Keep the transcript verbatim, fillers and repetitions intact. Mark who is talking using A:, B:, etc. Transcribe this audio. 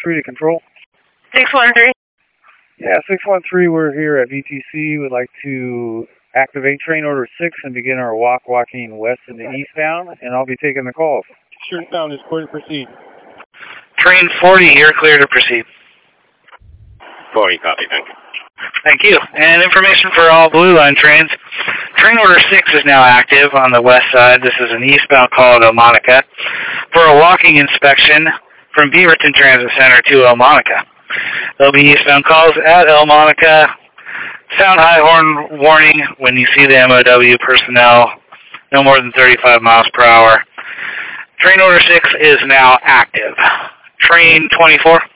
A: three to control.
B: six one three.
A: Yeah, six one three, we're here at V T C. We'd like to activate train order six and begin our walk walking west and eastbound, and I'll be taking the calls.
C: Sure, sound is clear to proceed.
D: Train forty, you're clear to proceed.
E: forty, copy, thank you.
D: Thank you. And information for all Blue Line trains. Train order six is now active on the west side. This is an eastbound call to Elmonica for a walking inspection from Beaverton Transit Center to Elmonica. There'll be eastbound calls at Elmonica. Sound high horn warning when you see the M O W personnel, no more than thirty-five miles per hour. Train order six is now active. Train twenty-four.